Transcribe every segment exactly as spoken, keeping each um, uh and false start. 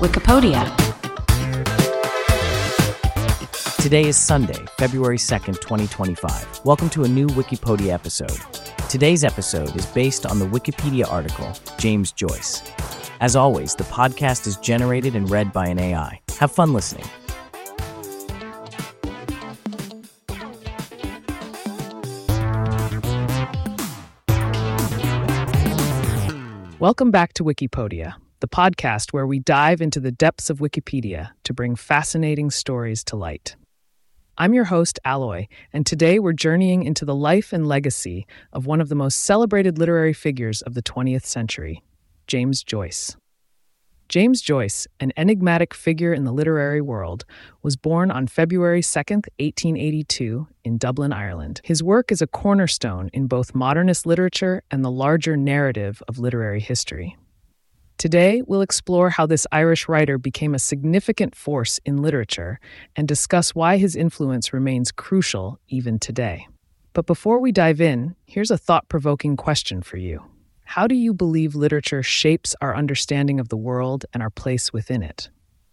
Wikipedia. Today is Sunday, February second, twenty twenty-five. Welcome to a new Wikipedia episode. Today's episode is based on the Wikipedia article, James Joyce. As always, the podcast is generated and read by an A I. Have fun listening. Welcome back to Wikipedia, the podcast where we dive into the depths of Wikipedia to bring fascinating stories to light. I'm your host, Alloy, and today we're journeying into the life and legacy of one of the most celebrated literary figures of the twentieth century, James Joyce. James Joyce, an enigmatic figure in the literary world, was born on February second, eighteen eighty-two, in Dublin, Ireland. His work is a cornerstone in both modernist literature and the larger narrative of literary history. Today, we'll explore how this Irish writer became a significant force in literature and discuss why his influence remains crucial even today. But before we dive in, here's a thought-provoking question for you. How do you believe literature shapes our understanding of the world and our place within it?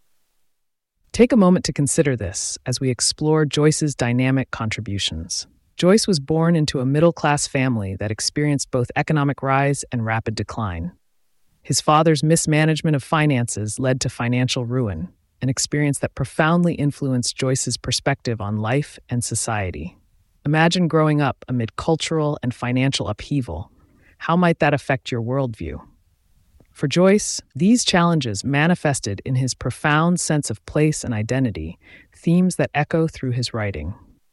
Take a moment to consider this as we explore Joyce's dynamic contributions. Joyce was born into a middle-class family that experienced both economic rise and rapid decline. His father's mismanagement of finances led to financial ruin, an experience that profoundly influenced Joyce's perspective on life and society. Imagine growing up amid cultural and financial upheaval. How might that affect your worldview? For Joyce, these challenges manifested in his profound sense of place and identity, themes that echo through his writing.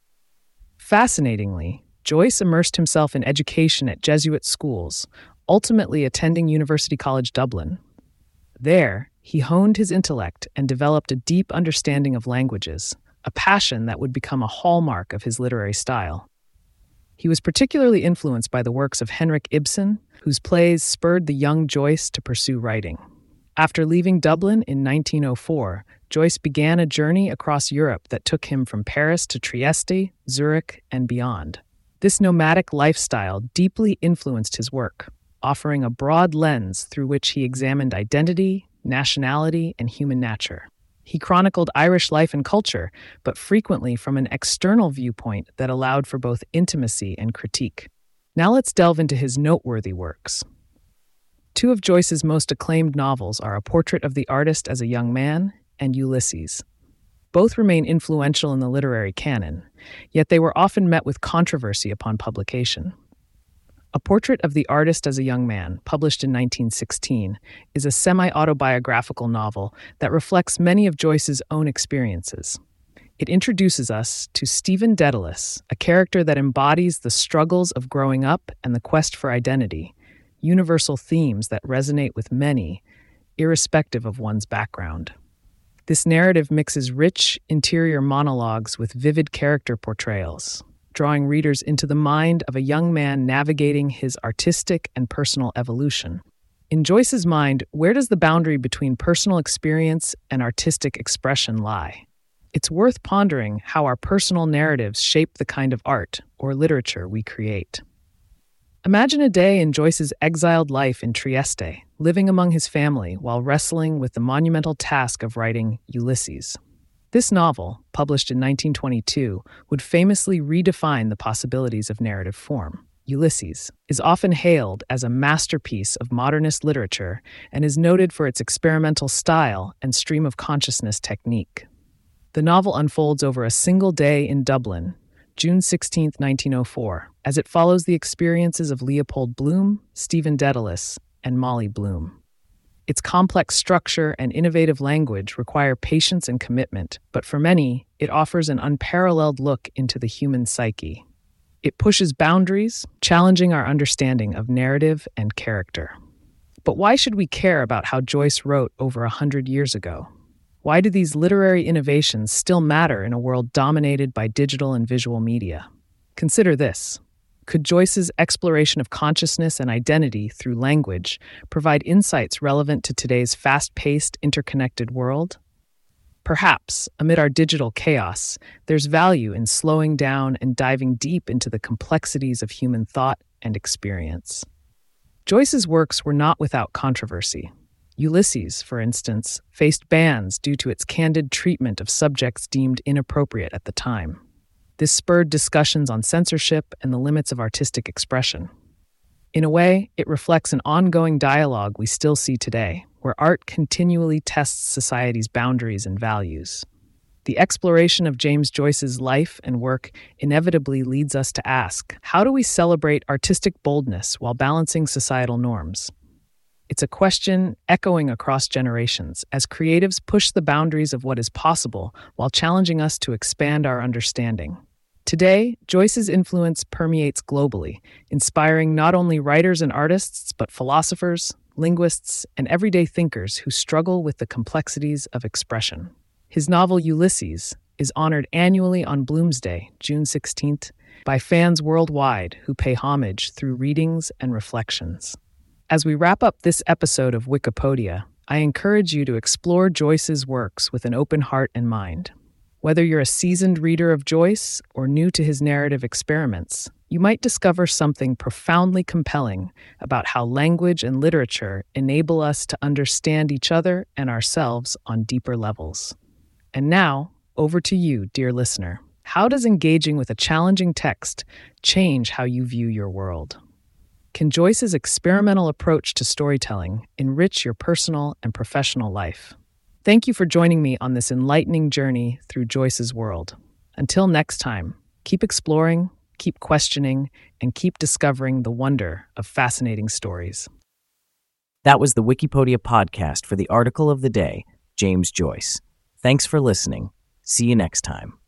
Fascinatingly, Joyce immersed himself in education at Jesuit schools, ultimately attending University College Dublin. There, he honed his intellect and developed a deep understanding of languages, a passion that would become a hallmark of his literary style. He was particularly influenced by the works of Henrik Ibsen, whose plays spurred the young Joyce to pursue writing. After leaving Dublin in nineteen oh four, Joyce began a journey across Europe that took him from Paris to Trieste, Zurich, and beyond. This nomadic lifestyle deeply influenced his work, offering a broad lens through which he examined identity, nationality, and human nature. He chronicled Irish life and culture, but frequently from an external viewpoint that allowed for both intimacy and critique. Now let's delve into his noteworthy works. Two of Joyce's most acclaimed novels are A Portrait of the Artist as a Young Man and Ulysses. Both remain influential in the literary canon, yet they were often met with controversy upon publication. A Portrait of the Artist as a Young Man, published in nineteen sixteen, is a semi-autobiographical novel that reflects many of Joyce's own experiences. It introduces us to Stephen Dedalus, a character that embodies the struggles of growing up and the quest for identity, universal themes that resonate with many, irrespective of one's background. This narrative mixes rich interior monologues with vivid character portrayals, drawing readers into the mind of a young man navigating his artistic and personal evolution. In Joyce's mind, where does the boundary between personal experience and artistic expression lie? It's worth pondering how our personal narratives shape the kind of art or literature we create. Imagine a day in Joyce's exiled life in Trieste, living among his family while wrestling with the monumental task of writing Ulysses. This novel, published in nineteen twenty-two, would famously redefine the possibilities of narrative form. Ulysses is often hailed as a masterpiece of modernist literature and is noted for its experimental style and stream of consciousness technique. The novel unfolds over a single day in Dublin, June sixteenth, nineteen oh four, as it follows the experiences of Leopold Bloom, Stephen Dedalus, and Molly Bloom. Its complex structure and innovative language require patience and commitment, but for many, it offers an unparalleled look into the human psyche. It pushes boundaries, challenging our understanding of narrative and character. But why should we care about how Joyce wrote over a hundred years ago? Why do these literary innovations still matter in a world dominated by digital and visual media? Consider this. Could Joyce's exploration of consciousness and identity through language provide insights relevant to today's fast-paced, interconnected world? Perhaps, amid our digital chaos, there's value in slowing down and diving deep into the complexities of human thought and experience. Joyce's works were not without controversy. Ulysses, for instance, faced bans due to its candid treatment of subjects deemed inappropriate at the time. This spurred discussions on censorship and the limits of artistic expression. In a way, it reflects an ongoing dialogue we still see today, where art continually tests society's boundaries and values. The exploration of James Joyce's life and work inevitably leads us to ask, how do we celebrate artistic boldness while balancing societal norms? It's a question echoing across generations as creatives push the boundaries of what is possible while challenging us to expand our understanding. Today, Joyce's influence permeates globally, inspiring not only writers and artists, but philosophers, linguists, and everyday thinkers who struggle with the complexities of expression. His novel Ulysses is honored annually on Bloomsday, June sixteenth, by fans worldwide who pay homage through readings and reflections. As we wrap up this episode of Wikipedia, I encourage you to explore Joyce's works with an open heart and mind. Whether you're a seasoned reader of Joyce or new to his narrative experiments, you might discover something profoundly compelling about how language and literature enable us to understand each other and ourselves on deeper levels. And now, over to you, dear listener. How does engaging with a challenging text change how you view your world? Can Joyce's experimental approach to storytelling enrich your personal and professional life? Thank you for joining me on this enlightening journey through Joyce's world. Until next time, keep exploring, keep questioning, and keep discovering the wonder of fascinating stories. That was the Wikipedia podcast for the article of the day, James Joyce. Thanks for listening. See you next time.